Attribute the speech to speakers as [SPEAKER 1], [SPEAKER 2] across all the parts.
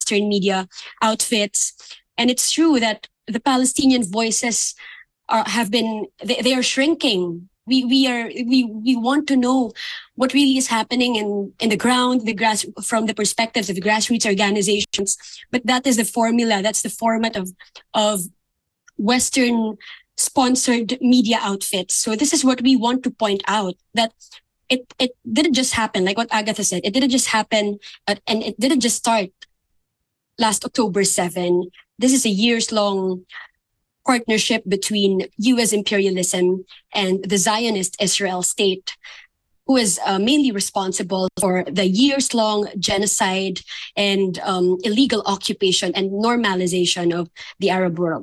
[SPEAKER 1] Western media outfits. And it's true that the Palestinian voices they are shrinking. We want to know what really is happening in the ground, from the perspectives of the grassroots organizations. But that is the formula. That's the format of Western sponsored media outfits. So this is what we want to point out, that it didn't just happen, like what Agatha said. It didn't just happen, and it didn't just start last October 7. This is a years-long partnership between U.S. imperialism and the Zionist Israel state, who is mainly responsible for the years-long genocide and illegal occupation and normalization of the Arab world.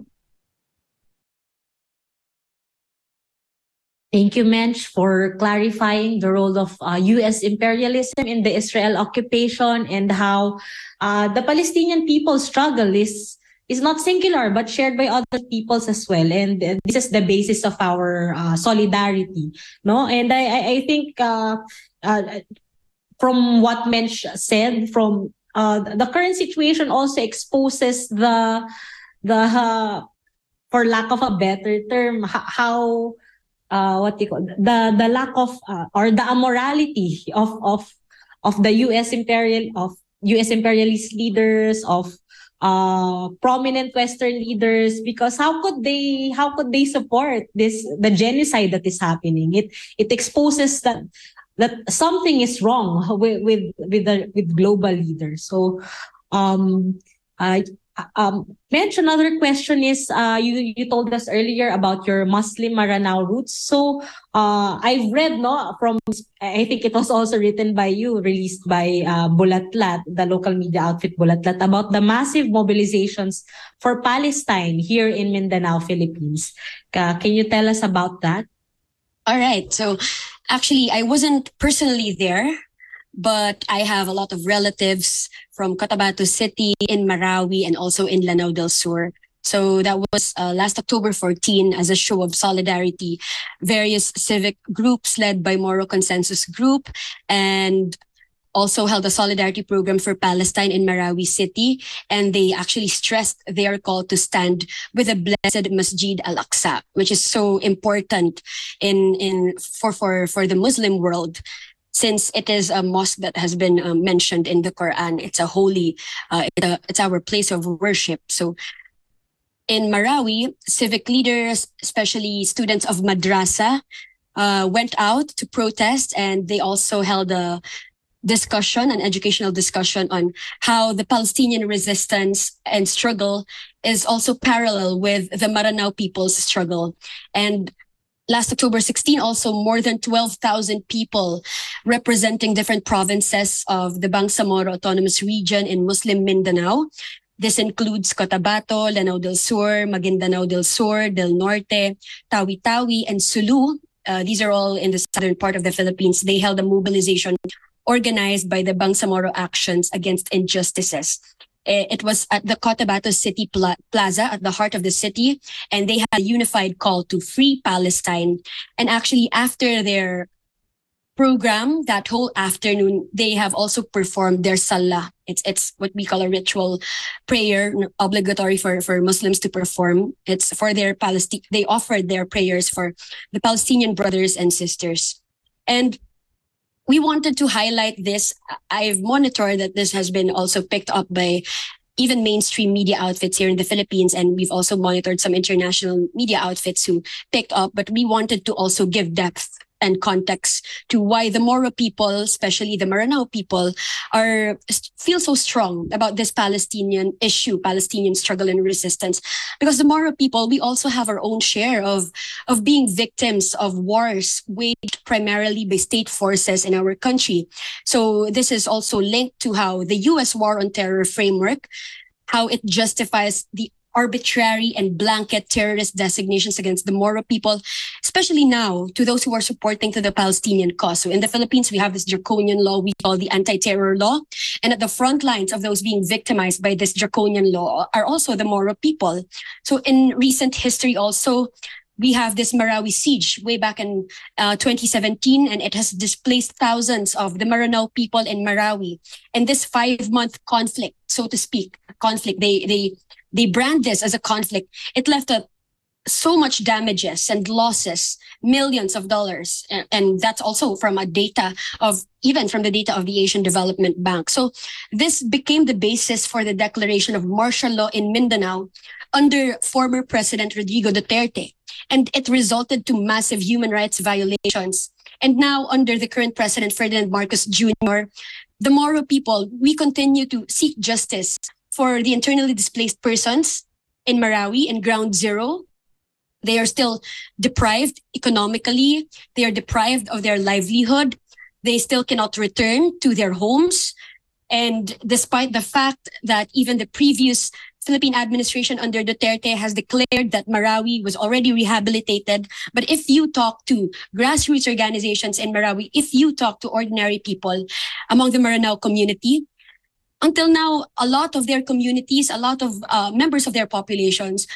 [SPEAKER 2] Thank you, Mensch, for clarifying the role of U.S. imperialism in the Israel occupation, and how the Palestinian people's struggle is not singular but shared by other peoples as well, and this is the basis of our solidarity, no? And I think from what Mensch said, from the current situation also exposes the for lack of a better term, how what you call the lack of or the immorality of the U.S. imperialist leaders, of prominent Western leaders, because how could they support the genocide that is happening? It exposes that something is wrong with global leaders. So Mensch, another question is, you told us earlier about your Muslim Maranao roots. So I've read, from, I think it was also written by you, released by Bulatlat, the local media outfit Bulatlat, about the massive mobilizations for Palestine here in Mindanao, Philippines. Can you tell us about that?
[SPEAKER 1] All right. So actually, I wasn't personally there, but I have a lot of relatives from Cotabato City, in Marawi, and also in Lanao del Sur. So that was last October 14, as a show of solidarity. Various civic groups led by Moro Consensus Group and also held a solidarity program for Palestine in Marawi City. And they actually stressed their call to stand with the blessed Masjid Al-Aqsa, which is so important for the Muslim world, since it is a mosque that has been mentioned in the Quran. It's a holy, it's our place of worship. So in Marawi, civic leaders, especially students of madrasa, went out to protest, and they also held an educational discussion on how the Palestinian resistance and struggle is also parallel with the Maranao people's struggle. And last October 16, also more than 12,000 people representing different provinces of the Bangsamoro Autonomous Region in Muslim Mindanao. This includes Cotabato, Lanao del Sur, Maguindanao del Sur, Del Norte, Tawi-Tawi, and Sulu. These are all in the southern part of the Philippines. They held a mobilization organized by the Bangsamoro Actions Against Injustices. It was at the Cotabato City Plaza at the heart of the city, and they had a unified call to free Palestine. And actually, after their program that whole afternoon, they have also performed their salah. It's what we call a ritual prayer, obligatory for Muslims to perform. It's for their they offered their prayers for the Palestinian brothers and sisters. And we wanted to highlight this. I've monitored that this has been also picked up by even mainstream media outfits here in the Philippines, and we've also monitored some international media outfits who picked up, but we wanted to also give depth and context to why the Moro people, especially the Maranao people, feel so strong about this Palestinian issue, Palestinian struggle and resistance. Because the Moro people, we also have our own share of being victims of wars waged primarily by state forces in our country. So this is also linked to how the U.S. War on Terror framework, how it justifies the arbitrary and blanket terrorist designations against the Moro people, especially now to those who are supporting to the Palestinian cause. So in the Philippines, we have this draconian law we call the anti-terror law. And at the front lines of those being victimized by this draconian law are also the Moro people. So in recent history also, we have this Marawi siege way back in 2017, and it has displaced thousands of the Maranao people in Marawi. And this 5-month conflict, so to speak, they brand this as a conflict. It left so much damages and losses, millions of dollars. And that's also from the data of the Asian Development Bank. So this became the basis for the declaration of martial law in Mindanao under former President Rodrigo Duterte. And it resulted to massive human rights violations. And now under the current President Ferdinand Marcos Jr., the Moro people, we continue to seek justice for the internally displaced persons in Marawi, in Ground Zero. They are still deprived economically. They are deprived of their livelihood. They still cannot return to their homes. And despite the fact that even the previous Philippine administration under Duterte has declared that Marawi was already rehabilitated, but if you talk to grassroots organizations in Marawi, if you talk to ordinary people among the Maranao community, until now, a lot of their communities, a lot of members of their populations,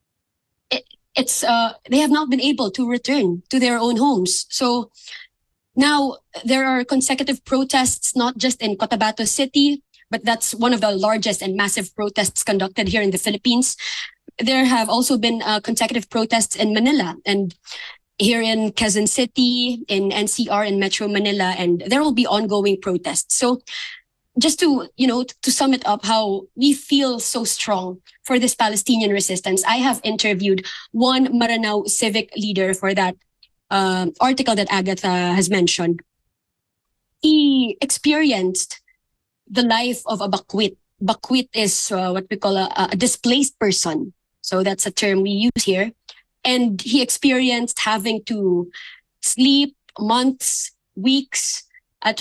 [SPEAKER 1] they have not been able to return to their own homes. So now there are consecutive protests, not just in Cotabato City, but that's one of the largest and massive protests conducted here in the Philippines. There have also been consecutive protests in Manila and here in Quezon City, in NCR, in Metro Manila, and there will be ongoing protests. So just to sum it up, how we feel so strong for this Palestinian resistance, I have interviewed one Maranao civic leader for that article that Agatha has mentioned. He experienced the life of a bakwit. Bakwit is what we call a displaced person. So that's a term we use here. And he experienced having to sleep months, weeks at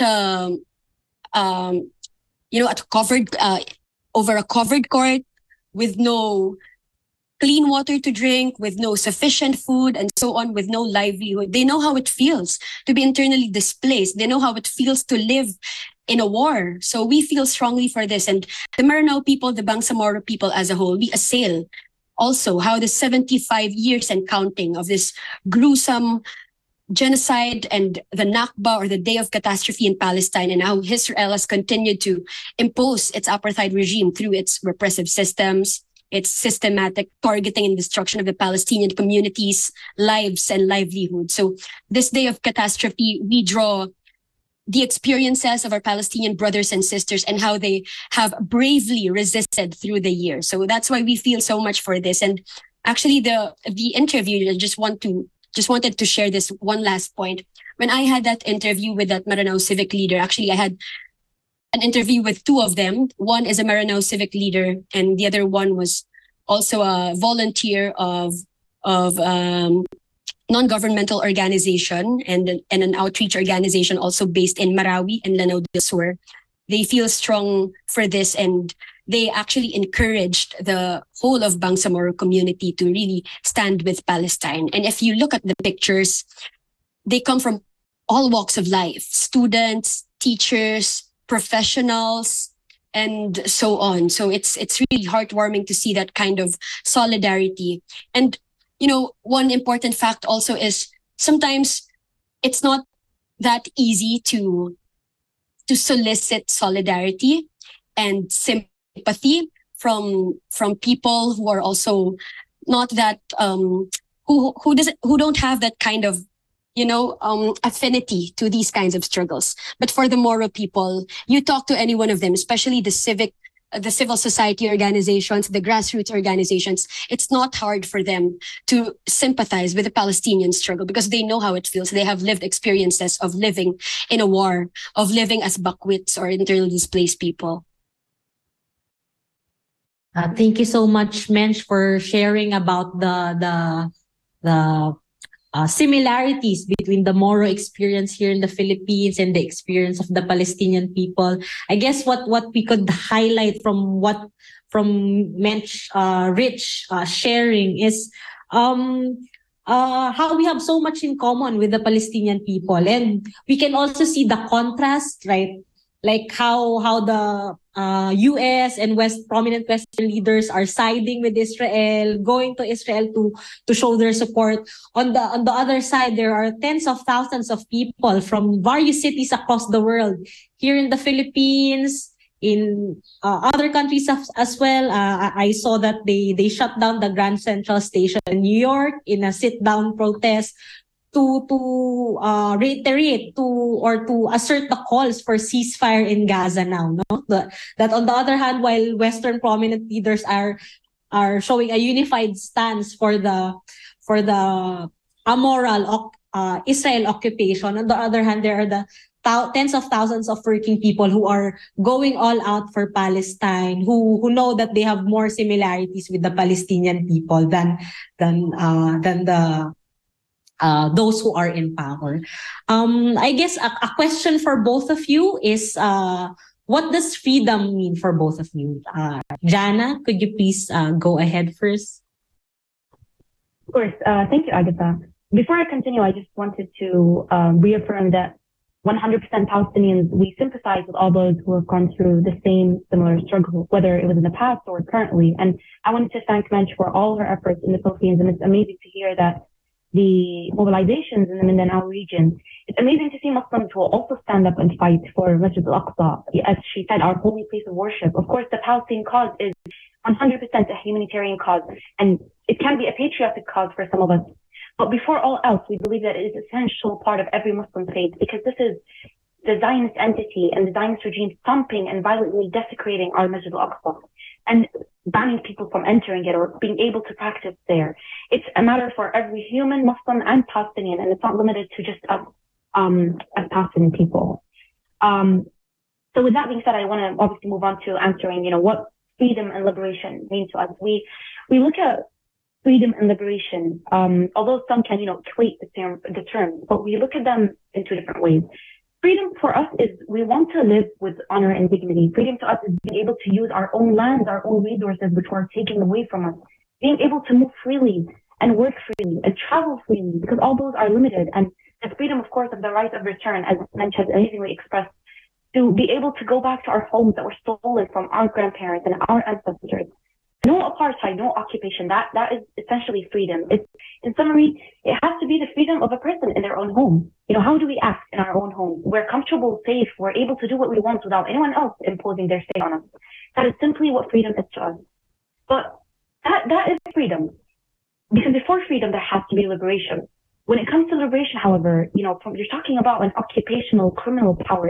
[SPEAKER 1] over a covered court with no clean water to drink, with no sufficient food, and so on, with no livelihood. They know how it feels to be internally displaced. They know how it feels to live in a war. So we feel strongly for this. And the Maranao people, the Bangsamoro people as a whole, we assail also how the 75 years and counting of this gruesome genocide and the Nakba, or the Day of Catastrophe in Palestine, and how Israel has continued to impose its apartheid regime through its repressive systems, its systematic targeting and destruction of the Palestinian communities' lives and livelihood. So this Day of Catastrophe, we draw the experiences of our Palestinian brothers and sisters and how they have bravely resisted through the years. So that's why we feel so much for this. And actually the interview, I just wanted to share this one last point. When I had that interview with that Maranao civic leader, actually I had an interview with two of them. One is a Maranao civic leader, and the other one was also a volunteer of non-governmental organization and an outreach organization also based in Marawi and Lanao del Sur. They feel strong for this, and they actually encouraged the whole of Bangsamoro community to really stand with Palestine. And if you look at the pictures, they come from all walks of life: students, teachers, professionals, and so on. So it's really heartwarming to see that kind of solidarity. And one important fact also is sometimes it's not that easy to solicit solidarity and sympathy from people who are also not that who don't have that kind of affinity to these kinds of struggles. But for the Moro people, you talk to any one of them, especially the civil society organizations, the grassroots organizations, it's not hard for them to sympathize with the Palestinian struggle because they know how it feels. They have lived experiences of living in a war, of living as bakwits or internally displaced people.
[SPEAKER 2] Thank you so much, Mensch, for sharing about the similarities between the Moro experience here in the Philippines and the experience of the Palestinian people. I guess what we could highlight from Mensch Rich sharing is how we have so much in common with the Palestinian people, and we can also see the contrast, right? like how the US and prominent Western leaders are siding with Israel, going to Israel to show their support. On the other side, there are tens of thousands of people from various cities across the world, here in the Philippines, in other countries as well. I saw that they shut down the Grand Central Station in New York in a sit-down protest to reiterate to assert the calls for ceasefire in Gaza now. No, that on the other hand, while Western prominent leaders are showing a unified stance for the amoral Israel occupation, on the other hand, there are the tens of thousands of working people who are going all out for Palestine, who know that they have more similarities with the Palestinian people than the those who are in power. I guess a question for both of you is, what does freedom mean for both of you? Jana, could you please go ahead first?
[SPEAKER 3] Of course. Thank you, Agatha. Before I continue, I just wanted to reaffirm that 100% Palestinians, we sympathize with all those who have gone through the same similar struggle, whether it was in the past or currently. And I wanted to thank Mensch for all her efforts in the Philippines. And it's amazing to hear that the mobilizations in the Mindanao region. It's amazing to see Muslims who will also stand up and fight for Masjid al-Aqsa. As she said, our holy place of worship. Of course, the Palestinian cause is 100% a humanitarian cause, and it can be a patriotic cause for some of us. But before all else, we believe that it is an essential part of every Muslim faith, because this is the Zionist entity and the Zionist regime stomping and violently desecrating our Masjid al-Aqsa and banning people from entering it or being able to practice there. It's a matter for every human, Muslim and Palestinian, and it's not limited to just us as Palestinian people. So with that being said, I want to obviously move on to answering, what freedom and liberation mean to us. We look at freedom and liberation, although some can, equate the term, but we look at them in two different ways. Freedom for us is we want to live with honor and dignity. Freedom to us is being able to use our own lands, our own resources, which were taken away from us. Being able to move freely and work freely and travel freely, because all those are limited. And the freedom, of course, of the right of return, as Mensch has amazingly expressed, to be able to go back to our homes that were stolen from our grandparents and our ancestors. No apartheid, no occupation. That is essentially freedom. In summary, it has to be the freedom of a person in their own home. How do we act in our own home? We're comfortable, safe. We're able to do what we want without anyone else imposing their say on us. That is simply what freedom is to us. But that is freedom. Because before freedom, there has to be liberation. When it comes to liberation, however, you're talking about an occupational criminal power.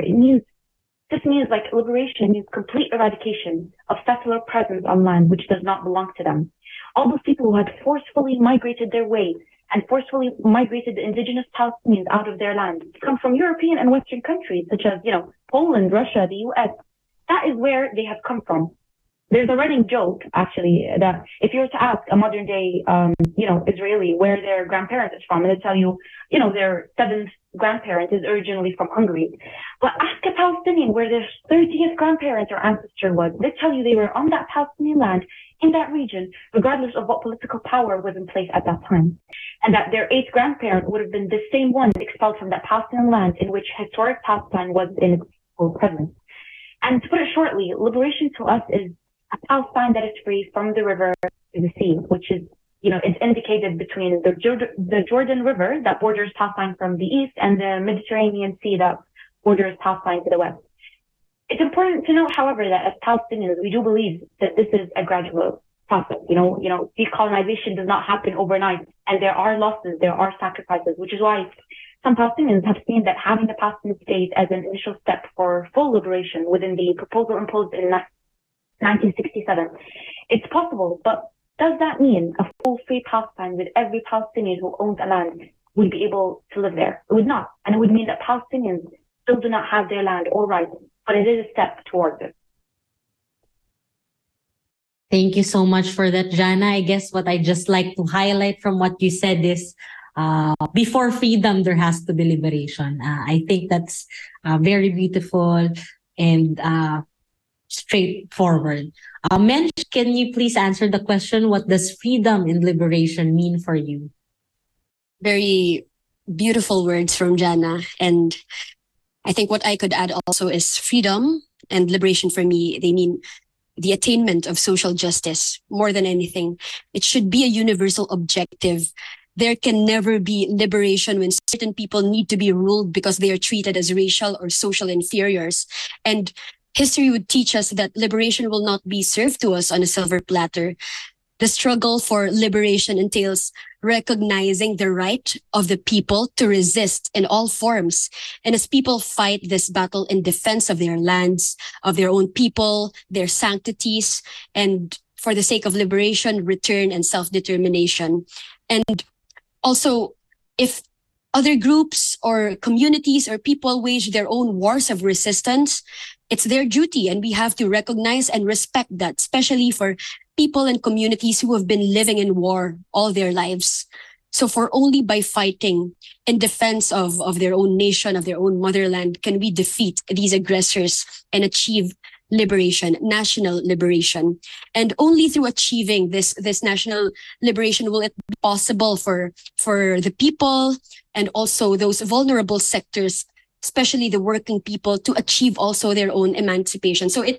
[SPEAKER 3] This means liberation means complete eradication of settler presence on land which does not belong to them. All those people who had forcefully migrated their way and forcefully migrated the indigenous Palestinians out of their land come from European and Western countries such as, Poland, Russia, the US. That is where they have come from. There's a running joke, actually, that if you were to ask a modern day, Israeli where their grandparents is from, and they tell you, their seventh grandparent is originally from Hungary. But ask a Palestinian where their 30th grandparent or ancestor was. They tell you they were on that Palestinian land in that region, regardless of what political power was in place at that time. And that their eighth grandparent would have been the same one expelled from that Palestinian land in which historic Palestine was in its full presence. And to put it shortly, liberation to us is a Palestine that is free from the river to the sea, which is, it's indicated between the Jordan River that borders Palestine from the east and the Mediterranean Sea that borders Palestine to the west. It's important to note, however, that as Palestinians, we do believe that this is a gradual process. Decolonization does not happen overnight, and there are losses, there are sacrifices, which is why some Palestinians have seen that having the Palestinian state as an initial step for full liberation within the proposal imposed in 1967. It's possible, but does that mean a full free Palestine with every Palestinian who owns a land would be able to live there? It would not. And it would mean that Palestinians still do not have their land or rights, but it is a step towards it.
[SPEAKER 2] Thank you so much for that, Jana. I guess what I just like to highlight from what you said is before freedom, there has to be liberation. I think that's very beautiful and straightforward. Mensch, can you please answer the question, what does freedom and liberation mean for you?
[SPEAKER 1] Very beautiful words from Jana. And I think what I could add also is freedom and liberation. For me, they mean the attainment of social justice more than anything. It should be a universal objective. There can never be liberation when certain people need to be ruled because they are treated as racial or social inferiors. And history would teach us that liberation will not be served to us on a silver platter. The struggle for liberation entails recognizing the right of the people to resist in all forms. And as people fight this battle in defense of their lands, of their own people, their sanctities, and for the sake of liberation, return, and self-determination. And also, if other groups or communities or people wage their own wars of resistance, it's their duty, and we have to recognize and respect that, especially for people and communities who have been living in war all their lives. So for only by fighting in defense of their own nation, of their own motherland, can we defeat these aggressors and achieve liberation, national liberation. And only through achieving this national liberation will it be possible for the people and also those vulnerable sectors, especially the working people, to achieve also their own emancipation. So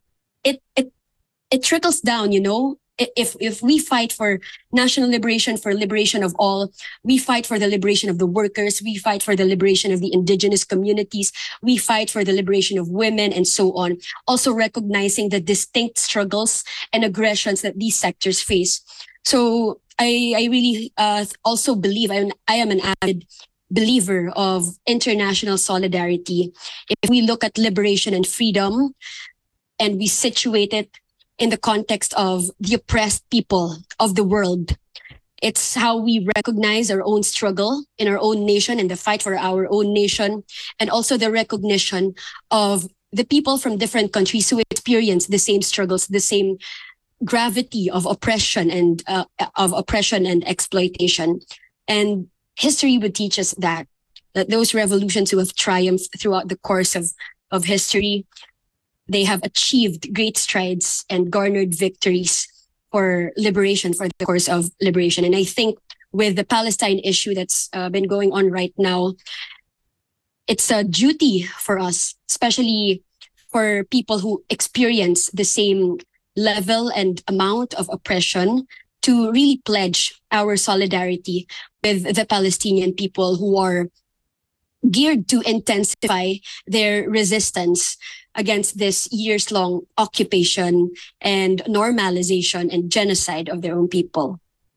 [SPEAKER 1] it trickles down, you know. If we fight for national liberation, for liberation of all, we fight for the liberation of the workers, we fight for the liberation of the indigenous communities, we fight for the liberation of women, and so on. Also recognizing the distinct struggles and aggressions that these sectors face. So I really also believe I am an avid believer of international solidarity. If we look at liberation and freedom and we situate it in the context of the oppressed people of the world, it's how we recognize our own struggle in our own nation and the fight for our own nation, and also the recognition of the people from different countries who experience the same struggles, the same gravity of oppression and exploitation. And history would teach us that those revolutions who have triumphed throughout the course of history, they have achieved great strides and garnered victories for liberation, for the course of liberation. And I think with the Palestine issue that's been going on right now, it's a duty for us, especially for people who experience the same level and amount of oppression, to really pledge our solidarity with the Palestinian people who are geared to intensify their resistance against this years-long occupation and normalization and genocide of their own people.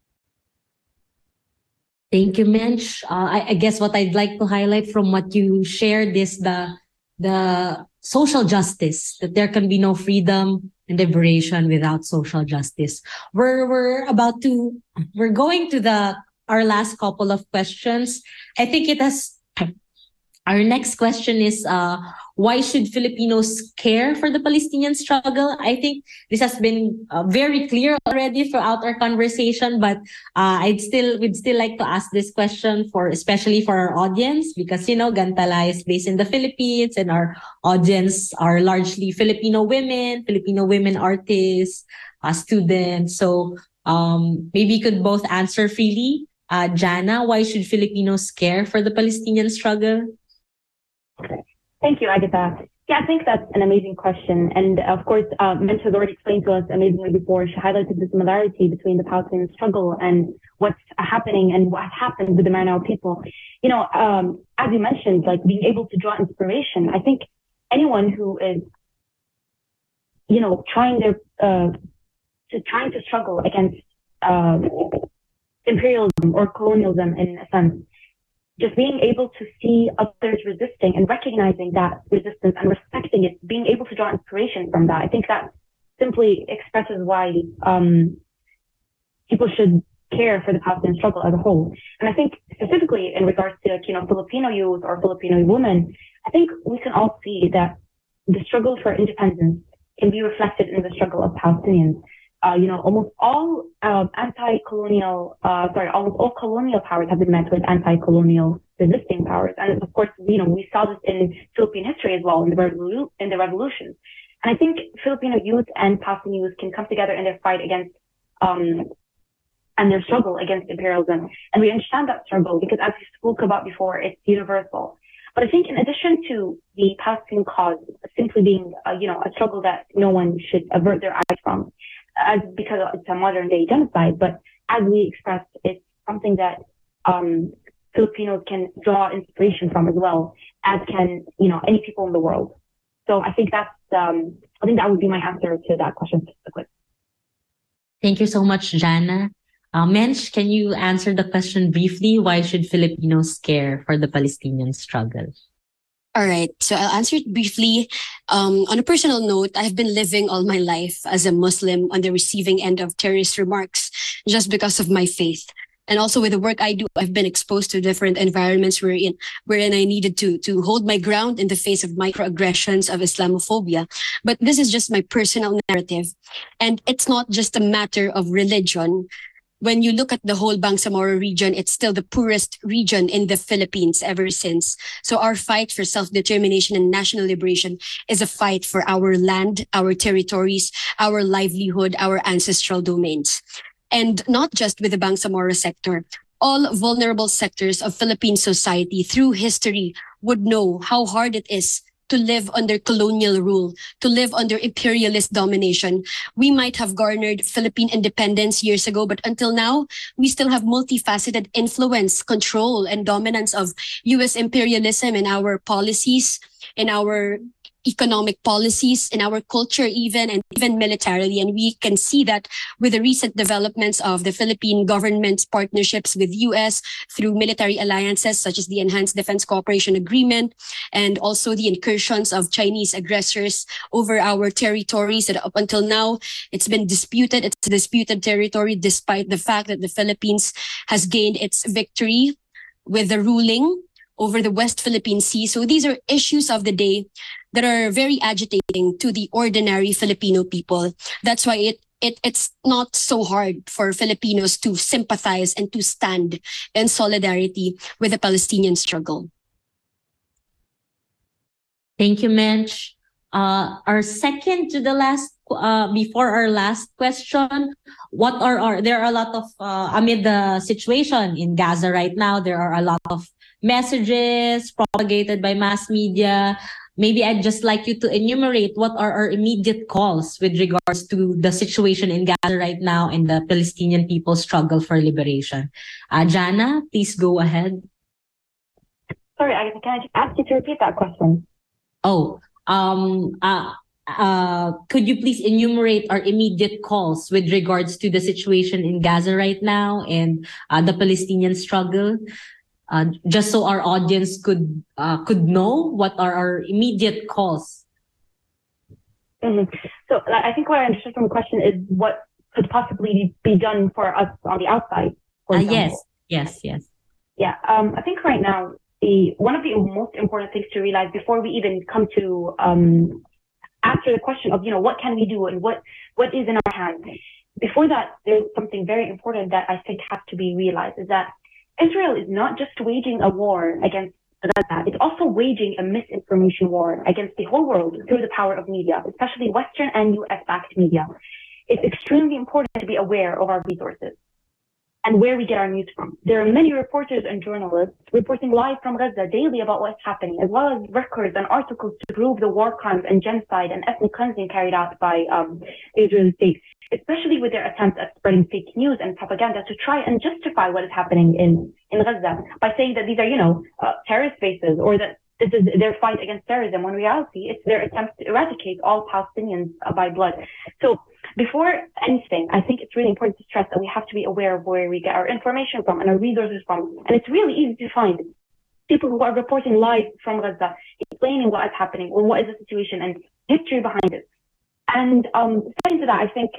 [SPEAKER 2] Thank you, Mensch. I guess what I'd like to highlight from what you shared is the social justice, that there can be no freedom and liberation without social justice. We're going to our last couple of questions. I think our next question is, why should Filipinos care for the Palestinian struggle? I think this has been very clear already throughout our conversation, but we'd still like to ask this question especially for our audience, because, you know, Gantala is based in the Philippines and our audience are largely Filipino women artists, students. So maybe you could both answer freely. Jana, why should Filipinos care for the Palestinian struggle?
[SPEAKER 3] Thank you, Agatha. Yeah, I think that's an amazing question. And of course, Mensch has already explained to us amazingly before. She highlighted the similarity between the Palestinian struggle and what's happening and what happened with the Maranao people. You know, as you mentioned, like being able to draw inspiration. I think anyone who is, you know, trying to struggle against imperialism or colonialism in a sense, just being able to see others resisting and recognizing that resistance and respecting it, being able to draw inspiration from that. I think that simply expresses why people should care for the Palestinian struggle as a whole. And I think specifically in regards to, you know, Filipino youth or Filipino women, I think we can all see that the struggle for independence can be reflected in the struggle of Palestinians. You know, almost all colonial powers have been met with anti-colonial resisting powers. And of course, you know, we saw this in Philippine history as well, in the revolutions. And I think Filipino youth and Palestinian youth can come together in their fight against, and their struggle against imperialism. And we understand that struggle because, as we spoke about before, it's universal. But I think in addition to the Palestinian cause simply being, a struggle that no one should avert their eyes from, because it's a modern day genocide, but as we expressed, it's something that Filipinos can draw inspiration from as well, as can, any people in the world. So I think that would be my answer to that question specifically.
[SPEAKER 2] Thank you so much, Jana. Mensch, can you answer the question briefly? Why should Filipinos care for the Palestinian struggle?
[SPEAKER 1] All right. So I'll answer it briefly. On a personal note, I've been living all my life as a Muslim on the receiving end of terrorist remarks just because of my faith. And also with the work I do, I've been exposed to different environments wherein I needed to hold my ground in the face of microaggressions of Islamophobia. But this is just my personal narrative. And it's not just a matter of religion. When you look at the whole Bangsamoro region, it's still the poorest region in the Philippines ever since. So our fight for self-determination and national liberation is a fight for our land, our territories, our livelihood, our ancestral domains. And not just with the Bangsamoro sector. All vulnerable sectors of Philippine society through history would know how hard it is to live under colonial rule, to live under imperialist domination. We might have garnered Philippine independence years ago, but until now, we still have multifaceted influence, control, and dominance of US imperialism in our policies, in our economic policies, in our culture even, and even militarily. And we can see that with the recent developments of the Philippine government's partnerships with US through military alliances such as the Enhanced Defense Cooperation Agreement, and also the incursions of Chinese aggressors over our territories that up until now, it's been disputed. It's a disputed territory despite the fact that the Philippines has gained its victory with the ruling over the West Philippine Sea. So these are issues of the day that are very agitating to the ordinary Filipino people. That's why it's not so hard for Filipinos to sympathize and to stand in solidarity with the Palestinian struggle.
[SPEAKER 2] Thank you, Mensch. Our second to the last, before our last question, there are a lot of, amid the situation in Gaza right now, there are a lot of messages propagated by mass media. Maybe I'd just like you to enumerate what are our immediate calls with regards to the situation in Gaza right now and the Palestinian people's struggle for liberation. Jana, please go ahead.
[SPEAKER 3] Sorry, can I just ask you to repeat that question?
[SPEAKER 2] Could you please enumerate our immediate calls with regards to the situation in Gaza right now and the Palestinian struggle? Just so our audience could know what are our immediate calls.
[SPEAKER 3] Mm-hmm. So I think what I understood from the question is what could possibly be done for us on the outside.
[SPEAKER 2] Yes.
[SPEAKER 3] Yeah. I think right now one of the most important things to realize before we even come to answer the question of what can we do and what is in our hands. Before that, there's something very important that I think has to be realized, is that Israel is not just waging a war against Gaza, it's also waging a misinformation war against the whole world through the power of media, especially Western and US-backed media. It's extremely important to be aware of our resources and where we get our news from. There are many reporters and journalists reporting live from Gaza daily about what's happening, as well as records and articles to prove the war crimes and genocide and ethnic cleansing carried out by the Israeli state, especially with their attempts at spreading fake news and propaganda to try and justify what is happening in Gaza by saying that these are, terrorist bases, or that this is their fight against terrorism, when in reality it's their attempt to eradicate all Palestinians by blood. So before anything, I think it's really important to stress that we have to be aware of where we get our information from and our resources from. And it's really easy to find people who are reporting live from Gaza, explaining what is happening or what is the situation and history behind it. And second to that, I think,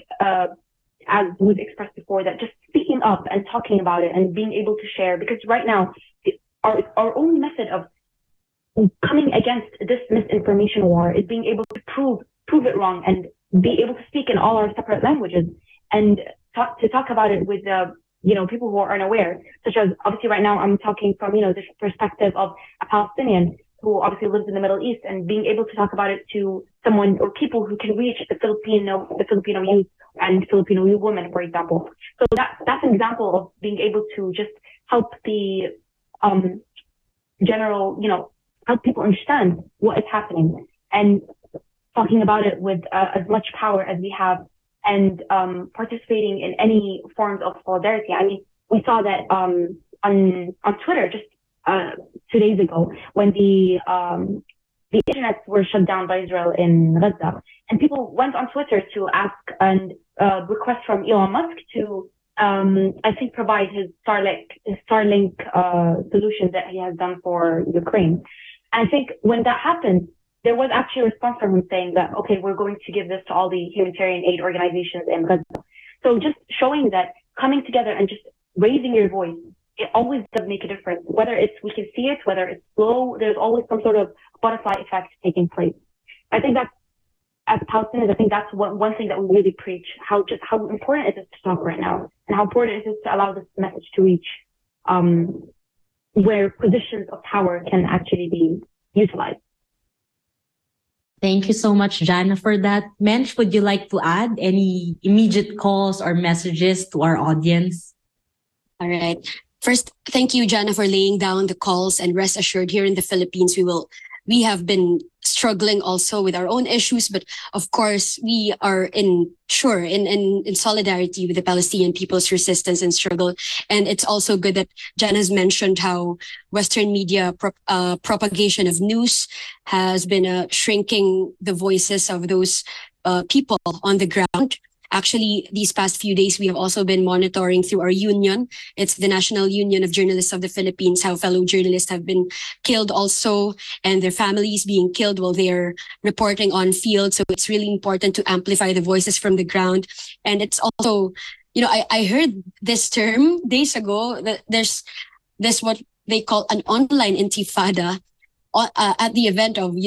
[SPEAKER 3] as was expressed before, that just speaking up and talking about it and being able to share, because right now, our only method of coming against this misinformation war is being able to prove it wrong and be able to speak in all our separate languages and talk about it with people who are unaware, such as obviously right now I'm talking from this perspective of a Palestinian who obviously lives in the Middle East, and being able to talk about it to someone or people who can reach the Filipino youth and Filipino youth women, for example. So that's an example of being able to just help the general help people understand what is happening, and talking about it with as much power as we have, and participating in any forms of solidarity. I mean, we saw that on Twitter just 2 days ago, when the internets were shut down by Israel in Gaza, and people went on Twitter to ask and request from Elon Musk to, I think, provide his Starlink solution that he has done for Ukraine. And I think when that happened, there was actually a response from him saying that, okay, we're going to give this to all the humanitarian aid organizations in Gaza. So just showing that coming together and just raising your voice, it always does make a difference. Whether we can see it, whether it's slow, there's always some sort of butterfly effect taking place. I think that as Palestinians, I think that's one thing that we really preach, how important it is to talk right now, and how important it is to allow this message to reach where positions of power can actually be utilized.
[SPEAKER 2] Thank you so much, Jana, for that. Mensch, would you like to add any immediate calls or messages to our audience?
[SPEAKER 1] All right. First, thank you, Jana, for laying down the calls, and rest assured, here in the Philippines, we have been struggling also with our own issues, but of course, we are in solidarity with the Palestinian people's resistance and struggle. And it's also good that Jan has mentioned how Western media propagation of news has been shrinking the voices of those people on the ground. Actually, these past few days, we have also been monitoring through our union. It's the National Union of Journalists of the Philippines, how fellow journalists have been killed also, and their families being killed while they're reporting on field. So it's really important to amplify the voices from the ground. And it's also, I heard this term days ago, that there's what they call an online intifada at the event of,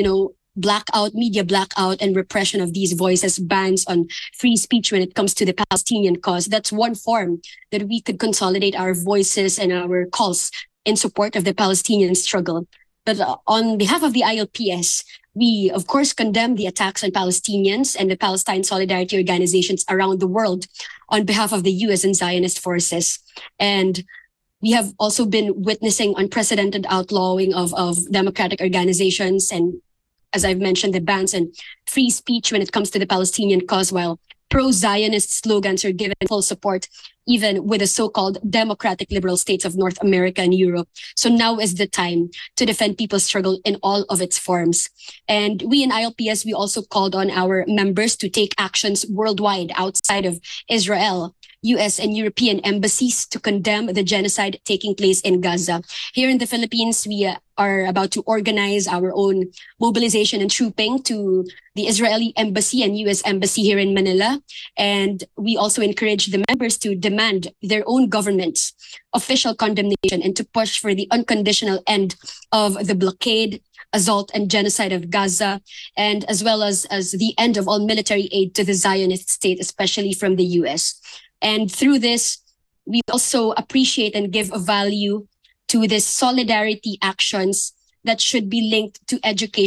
[SPEAKER 1] media blackout and repression of these voices, bans on free speech when it comes to the Palestinian cause. That's one form that we could consolidate our voices and our calls in support of the Palestinian struggle. But on behalf of the ILPS, we, of course, condemn the attacks on Palestinians and the Palestine solidarity organizations around the world on behalf of the U.S. and Zionist forces. And we have also been witnessing unprecedented outlawing of democratic organizations, and as I've mentioned, the bans on free speech when it comes to the Palestinian cause, while pro-Zionist slogans are given full support, even with the so-called democratic liberal states of North America and Europe. So now is the time to defend people's struggle in all of its forms. And we in ILPS, we also called on our members to take actions worldwide outside of Israel, U.S. and European embassies, to condemn the genocide taking place in Gaza. Here in the Philippines, we are about to organize our own mobilization and trooping to the Israeli embassy and U.S. embassy here in Manila. And we also encourage the members to demand their own government's official condemnation and to push for the unconditional end of the blockade, assault, and genocide of Gaza, and as well as the end of all military aid to the Zionist state, especially from the U.S. And through this, we also appreciate and give a value to this solidarity actions that should be linked to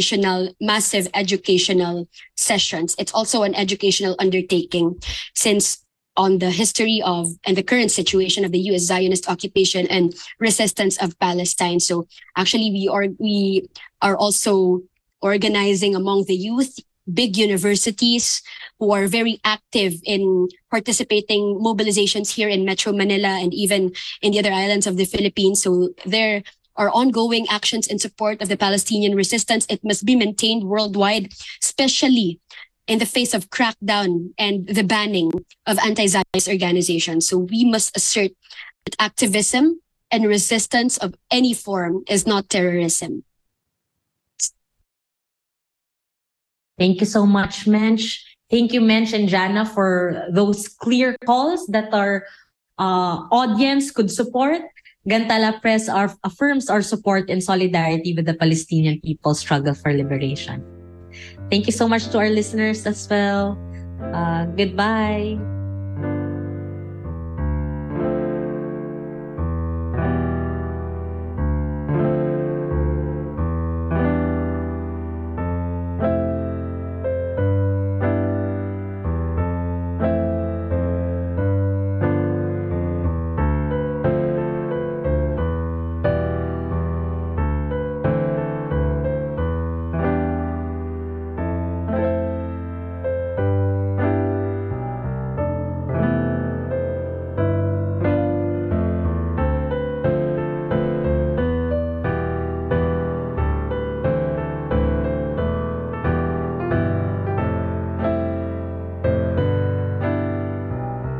[SPEAKER 1] massive educational sessions. It's also an educational undertaking, since on the history of and the current situation of the U.S. Zionist occupation and resistance of Palestine. So actually, we are also organizing among the youth, big universities who are very active in participating mobilizations here in Metro Manila and even in the other islands of the Philippines. So there are ongoing actions in support of the Palestinian resistance. It must be maintained worldwide, especially in the face of crackdown and the banning of anti-Zionist organizations. So we must assert that activism and resistance of any form is not terrorism.
[SPEAKER 2] Thank you so much, Mensch. Thank you, Mensch and Jana, for those clear calls that our audience could support. Gantala Press affirms our support and solidarity with the Palestinian people's struggle for liberation. Thank you so much to our listeners as well. Goodbye.